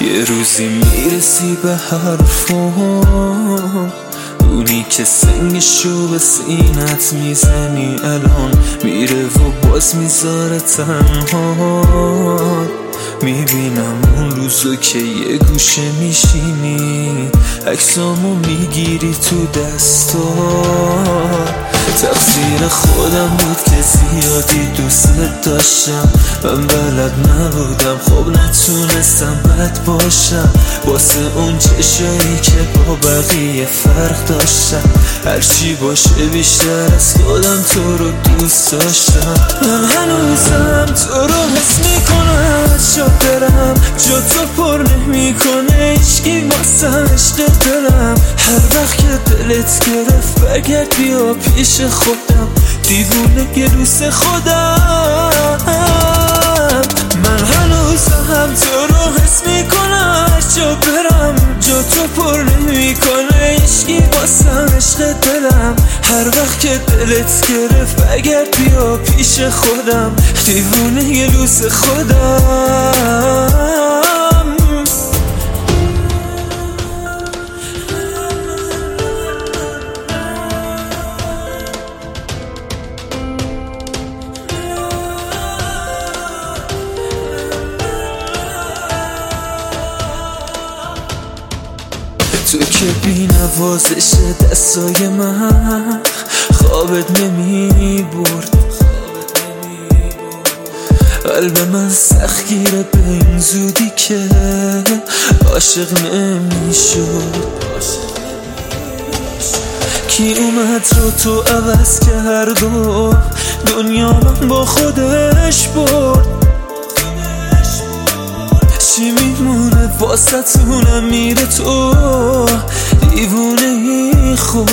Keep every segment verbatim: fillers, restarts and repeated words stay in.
یه روزی میرسی به حرفم، اونی که سنگشو به سینت میزنی الان میره و باز میذاره تنها. میبینم اون روزو که یه گوشه میشینی عکسامو میگیری تو دستات. تقصیر خودم بود که زیادی دوست داشتم، من بلد نبودم، خب نتونستم بد باشم واسه اون چشایی که با بقیه فرق داشتم. هرچی باشه بیشتر از خودم تو رو دوست داشتم. من هنوزم تو رو حس میکنم، جا برم جا تو پر نمیکنه هیچکی واسم عشق دلم. هر وقت که دلت گرفت بگرد بیا پیش خودم، دیوونه گلوس خودم. من هنوزم تو رو حس میکنم، جا برم جا تو پر نمیکنه هیچکی واسم عشق دلم. هر وقت که دلت گرفت بگرد بیا پیش خودم، دیوونه گلوس خودم. تو که بی نوازش دستای من خوابت نمی برد، قلب من سخت گیره به این زودی که عاشق نمی شد. کی اومد رو تو عوض کرد و دنیا من با خودش برد. چی میمونه واسه تونم میره تو دیوونه ای خوب.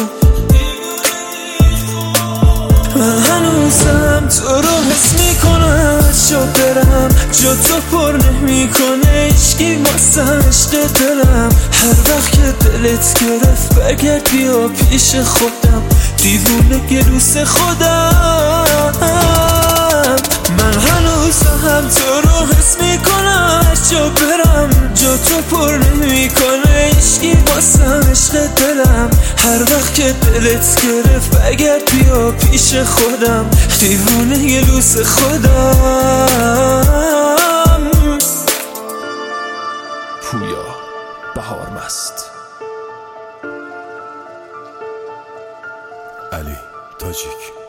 من هنوزم تو رو حس میکنم، جا برم جا تو پر نمیکنه هیچکی واسم عشق دلم. هر وقت که دلت گرفت بگرد بیا پیش خودم، دیوونه گلوس خودم. من هنوزم تو رو حس میکنم، جا برم جا تو پر نمیکنه هیچکی واسم عشق دلم. هر وقت که دلت گرفت بگرد بیا پیش خودم، دیوونه گلوس خودم. پویا بهارمست، علی تاجیک.